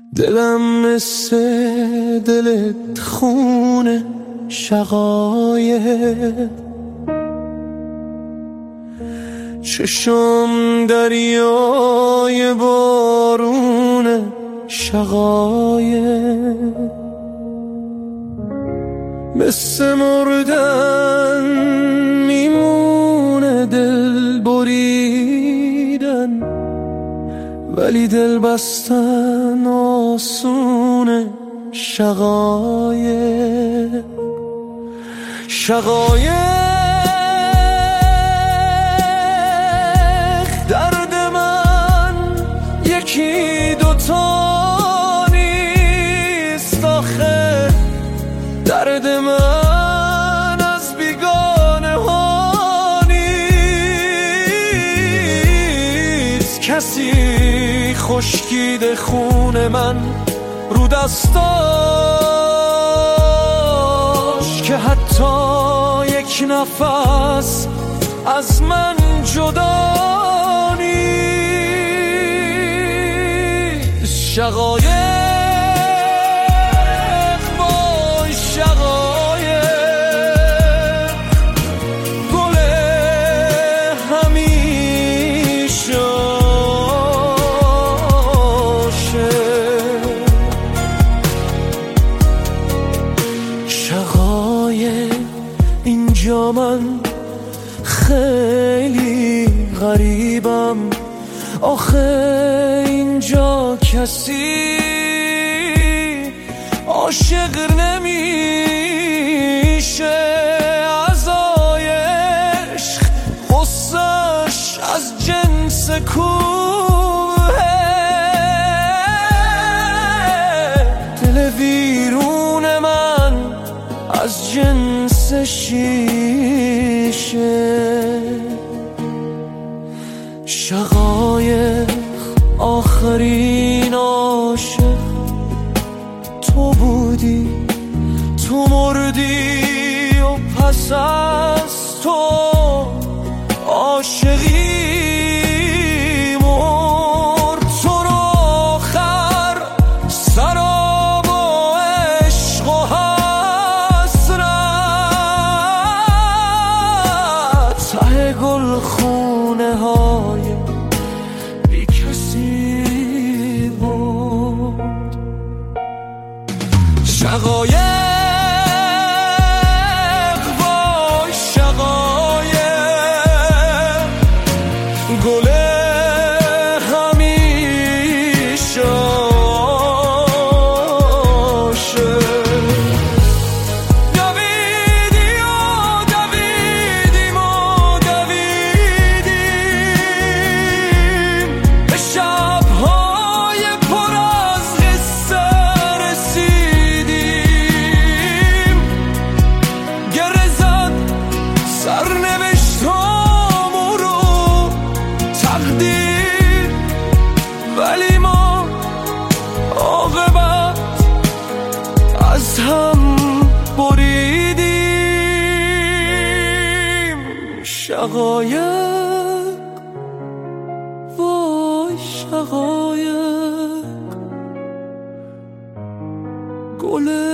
دلم مثل دلت خونه شقایق، چشم دریای بارونه شقایق، مثل مردن میمونه دل بریدن، ولی دل بستن آسونه شقایق. شقایق درد من یکی دوتا نیست آخه، درد من از بیگانه ها نیست. کسی خشکیده خون من رو دستاش که حتی یک نفس از من جدا نیست. شقایق وای شقایق، گل همیشه شقایق. اینجا من خیلی غریبم آخه، اینجا کسی عاشق نمیشه، عزای عشق غصه‌ش از جنس کوه، دل ویرون من از جنس شیشه. شقایق آخرین عاشق تو بودی، تو مردی و پس از تو عاشقی مرد. تو رو آخر سراب و عشق و حسرت، ته گل خونه های بی کسی بود. شقایق وای شقایق، گل همیشه دویدیم و دویدیم و دویدیم، به شب‌های پر از قصه رسیدیم. گره زد سرنوشتامون رو تقدیر، ولی ما عاقبت از هم بریدیم. شقایق وای شقایق، گل